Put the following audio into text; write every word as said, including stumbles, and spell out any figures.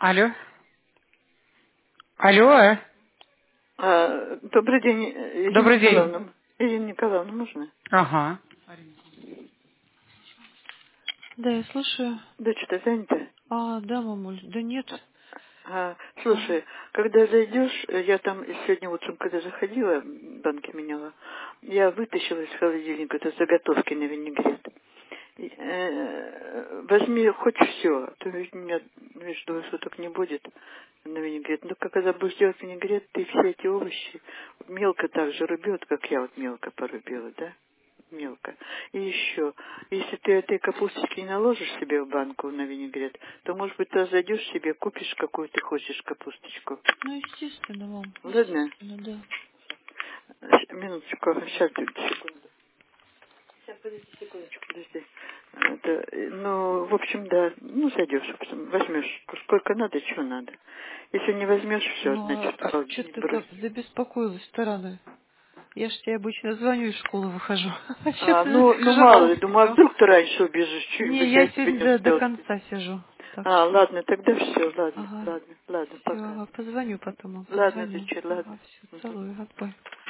Алло. Алло. А, добрый день, Ирина Добрый день. Николаевна. Ирина Николаевна, можно? Ага. Да, я слушаю. Дочь-то занята? А, да, мамуль, да нет. А, Ага. слушай, когда зайдешь, я там сегодня утром, когда заходила, банки меняла, я вытащила из холодильника это заготовки на винегрет. И, э, возьми хоть все, а то ведь у меня, видишь, двое суток не будет на винегрет. Но когда будешь делать винегрет, ты все эти овощи мелко так же рубет, как я вот мелко порубила, да? Мелко. И еще, если ты этой капусточки не наложишь себе в банку на винегрет, то, может быть, ты зайдешь себе, купишь какую ты хочешь капусточку. Ну, естественно, мам, Ладно? естественно, да. Щ- Минуточку, сейчас, секунду. Сейчас, подожди, секундочку, подожди. Это, э, ну, в общем, да, ну, зайдешь, в общем, возьмешь сколько надо, что надо. Если не возьмешь, все, Ну, а, значит, в а что холодильник ты брось. так забеспокоилась-то рано? Я ж тебе обычно звоню из школы выхожу. А что А, ты ну, ну, мало ли, жаловалась? думаю, а вдруг ты раньше убежишь, Не, что-нибудь я я тебе сегодня не до, до успел. конца сижу. Так А, что, ладно, тогда все, ладно, ага. ладно, ладно, пока. Все, позвоню потом, мам, Ладно, позвоню. доча, Ага, ладно. все, Мгм. целую, отбой.